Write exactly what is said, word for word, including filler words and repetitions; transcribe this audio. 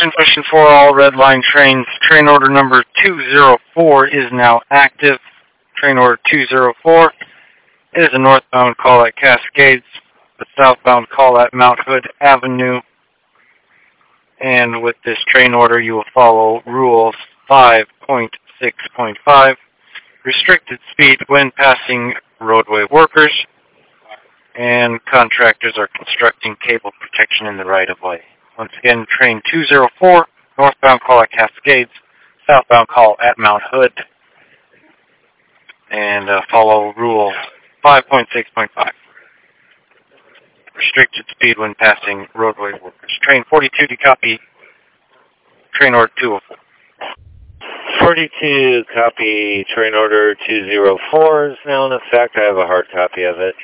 Transmission for all Red Line trains. Train order number two zero four is now active. Train order two zero four is a northbound call at Cascades, a southbound call at Mount Hood Avenue. And with this train order, you will follow Rules five point six point five, restricted speed when passing roadway workers, and contractors are constructing cable protection in the right-of-way. Once again, train two zero four, northbound call at Cascades, southbound call at Mount Hood, and uh, follow Rule five point six point five. Restricted speed when passing roadway workers. Train forty-two to copy. Train order two oh four. forty-two, copy. Train order two zero four is now in effect. I have a hard copy of it.